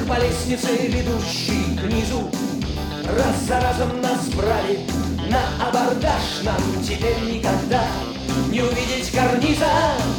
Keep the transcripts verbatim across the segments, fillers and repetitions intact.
по лестнице, ведущей к низу. Раз за разом нас брали на абордаж. Нам теперь никогда не увидеть карниза.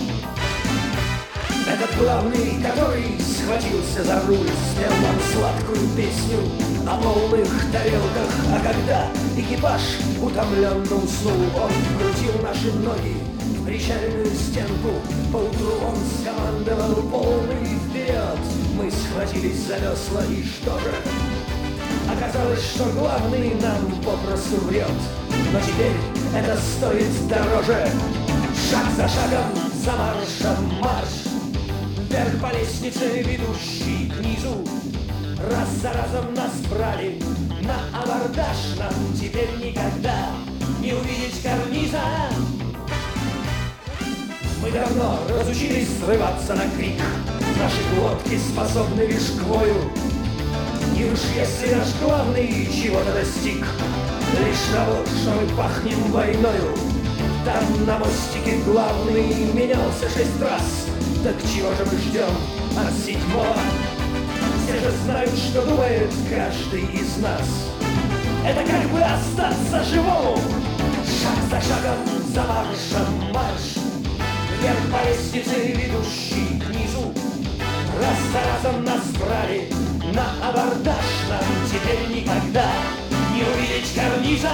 Этот главный, который схватился за руль, спел нам сладкую песню о полных тарелках. А когда экипаж утомленно уснул, он вкрутил наши ноги в причальную стенку. Поутру он скомандовал полный вперед. Мы схватились за весла, и что же? Оказалось, что главный нам попросту врет. Но теперь это стоит дороже. Шаг за шагом, за маршем марш. Вверх по лестнице, ведущей к низу. Раз за разом нас брали на абордаж. Нам теперь никогда не увидеть карниза. Мы давно разучились срываться на крик. Наши глотки способны лишь к вою. И уж если наш главный чего-то достиг, лишь того, что мы пахнем войною. Там на мостике главный менялся шесть раз. Так чего же мы ждем от седьмого? Все же знают, что думает каждый из нас. Это как бы остаться живому. Шаг за шагом, за маршем марш. Вверх по лестнице, ведущей к низу. Раз за разом нас брали на абордаж. Нам теперь никогда не увидеть карниза.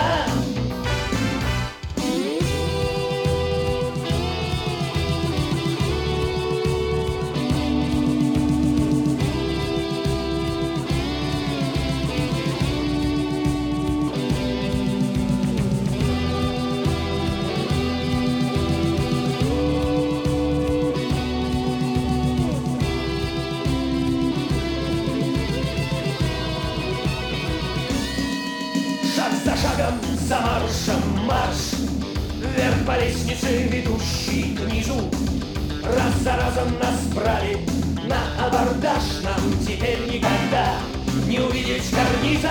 За шагом, за маршем марш. Вверх по лестнице, ведущей к низу. Раз за разом нас брали на абордаж. Нам теперь никогда не увидеть карниза.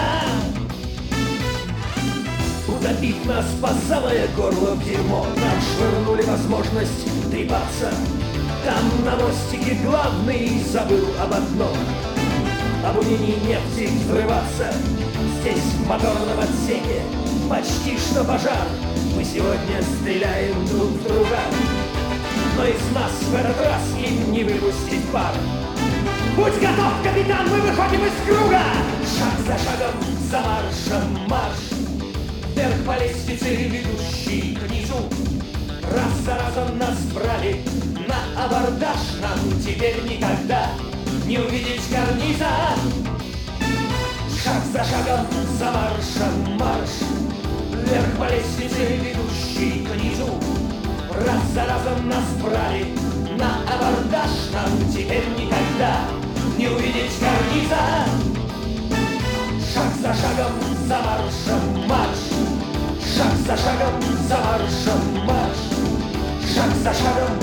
Утопив нас по самое горло в дерьмо, нам швырнули возможность трепаться. Там на мостике главный забыл об одном: об умении нефти взрываться. Здесь, в моторном отсеке, почти что пожар. Мы сегодня стреляем друг в друга, но из нас в этот раз им не выпустить пар. Будь готов, капитан, мы выходим из круга! Шаг за шагом, за маршем марш. Вверх по лестнице, ведущей к низу. Раз за разом нас брали на абордаж. Нам теперь никогда не увидеть карниза. Шаг за шагом, за маршем марш. Вверх по лестнице, ведущей к низу. Раз за разом нас брали на абордаж. Нам теперь никогда не увидеть карниза. Шаг за шагом, за маршем марш. Шаг за шагом, за маршем марш. Шаг за шагом,